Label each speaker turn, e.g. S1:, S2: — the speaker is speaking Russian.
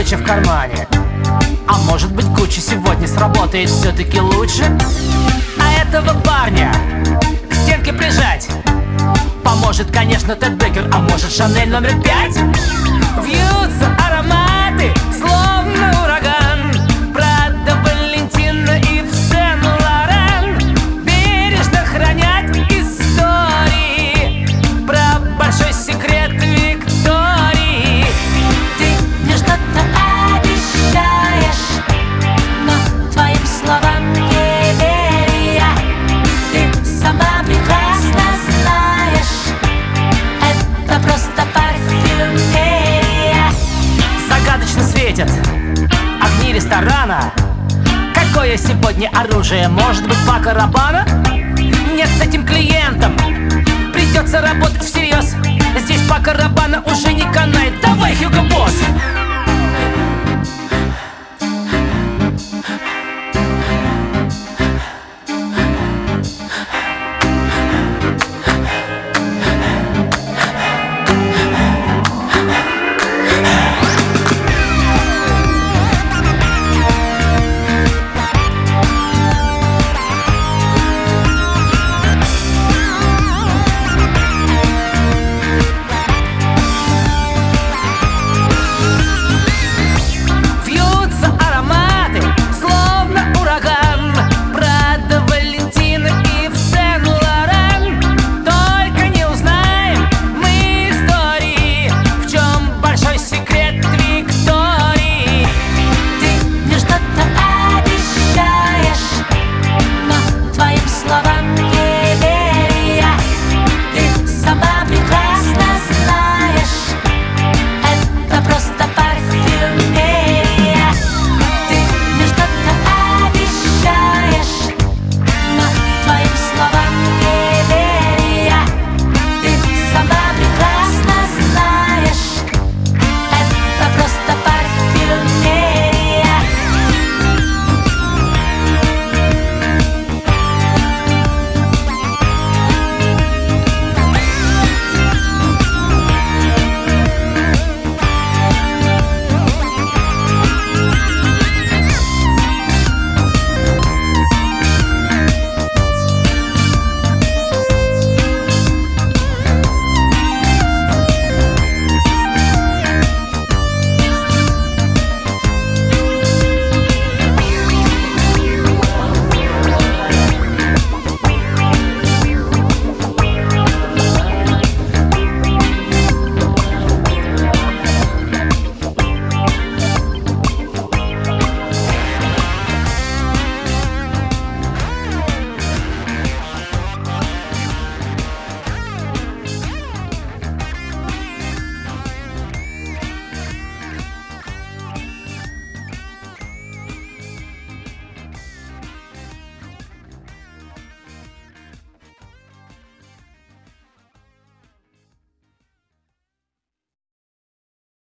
S1: мелочи в кармане. А может быть, Гуччи сегодня сработает все-таки лучше? А этого парня к стенке прижать поможет, конечно, Тед Бекер, а может, Шанель номер 5. Вьются ароматы, словно ураган, Прада, Валентино и Сен-Лоран бережно хранят истории про большой секрет Виктории.
S2: Ты мне что-то обещаешь, но твоим словам не верю я. Ты сама прекрасно знаешь, это просто парфюмерия.
S1: Загадочно светят огни ресторана. Какое сегодня оружие? Может быть, Пако Рабана? Нет, с этим клиентом придется работать всерьез. Здесь Пако Рабана уже не канает. Давай, Хьюго Босс!